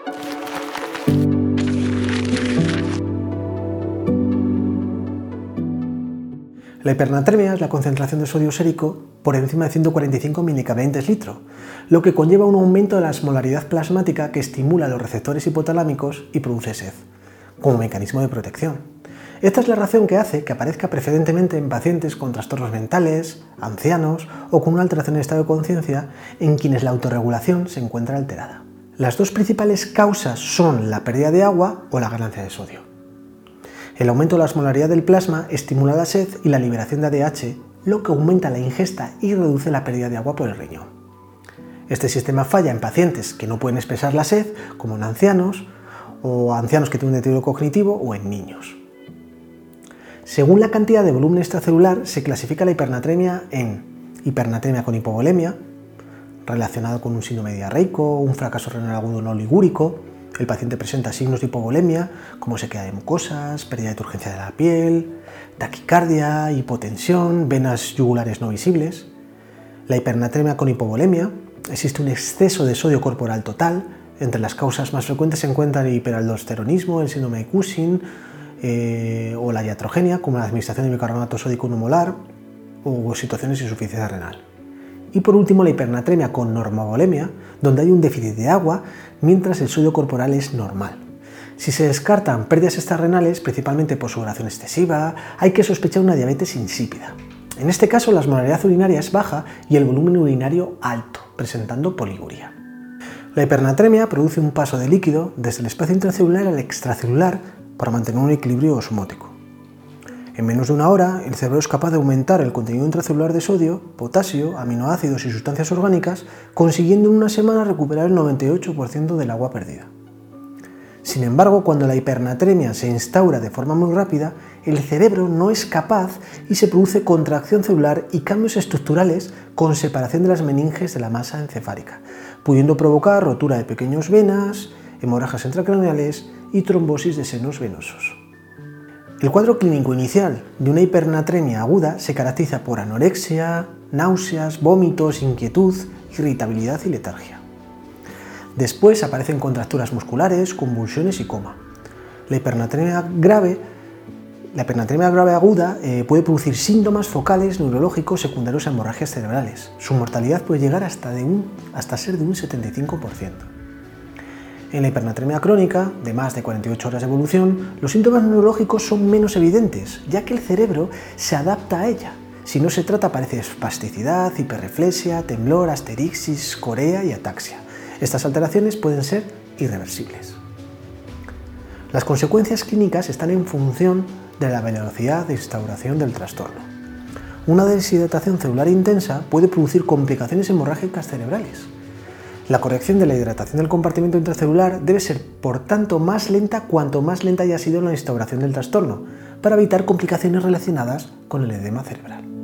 La hipernatremia es la concentración de sodio sérico por encima de 145 mg/l, lo que conlleva un aumento de la osmolaridad plasmática que estimula los receptores hipotalámicos y produce sed, como mecanismo de protección. Esta es la razón que hace que aparezca preferentemente en pacientes con trastornos mentales, ancianos o con una alteración del estado de conciencia en quienes la autorregulación se encuentra alterada. Las dos principales causas son la pérdida de agua o la ganancia de sodio. El aumento de la osmolaridad del plasma estimula la sed y la liberación de ADH, lo que aumenta la ingesta y reduce la pérdida de agua por el riñón. Este sistema falla en pacientes que no pueden expresar la sed, como en ancianos, o ancianos que tienen un deterioro cognitivo, o en niños. Según la cantidad de volumen extracelular, se clasifica la hipernatremia en hipernatremia con hipovolemia, relacionado con un síndrome diarreico, un fracaso renal agudo no ligúrico. El paciente presenta signos de hipovolemia, como sequedad de mucosas, pérdida de turgencia de la piel, taquicardia, hipotensión, venas yugulares no visibles. La hipernatremia con hipovolemia, existe un exceso de sodio corporal total. Entre las causas más frecuentes se encuentran el hiperaldosteronismo, el síndrome de Cushing o la iatrogenia, como la administración de bicarbonato sódico 1 molar o situaciones de insuficiencia renal. Y por último, la hipernatremia con normavolemia, donde hay un déficit de agua mientras el sodio corporal es normal. Si se descartan pérdidas extrarrenales, principalmente por sudoración excesiva, hay que sospechar una diabetes insípida. En este caso, la osmolaridad urinaria es baja y el volumen urinario alto, presentando poliguria. La hipernatremia produce un paso de líquido desde el espacio intracelular al extracelular para mantener un equilibrio osmótico. En menos de una hora, el cerebro es capaz de aumentar el contenido intracelular de sodio, potasio, aminoácidos y sustancias orgánicas, consiguiendo en una semana recuperar el 98% del agua perdida. Sin embargo, cuando la hipernatremia se instaura de forma muy rápida, el cerebro no es capaz y se produce contracción celular y cambios estructurales con separación de las meninges de la masa encefálica, pudiendo provocar rotura de pequeñas venas, hemorragias intracraneales y trombosis de senos venosos. El cuadro clínico inicial de una hipernatremia aguda se caracteriza por anorexia, náuseas, vómitos, inquietud, irritabilidad y letargia. Después aparecen contracturas musculares, convulsiones y coma. La hipernatremia grave aguda puede producir síntomas focales neurológicos secundarios a hemorragias cerebrales. Su mortalidad puede llegar hasta ser de un 75%. En la hipernatremia crónica, de más de 48 horas de evolución, los síntomas neurológicos son menos evidentes, ya que el cerebro se adapta a ella. Si no se trata, aparece espasticidad, hiperreflexia, temblor, asterixis, corea y ataxia. Estas alteraciones pueden ser irreversibles. Las consecuencias clínicas están en función de la velocidad de instauración del trastorno. Una deshidratación celular intensa puede producir complicaciones hemorrágicas cerebrales. La corrección de la hidratación del compartimento intracelular debe ser, por tanto, más lenta cuanto más lenta haya sido la instauración del trastorno, para evitar complicaciones relacionadas con el edema cerebral.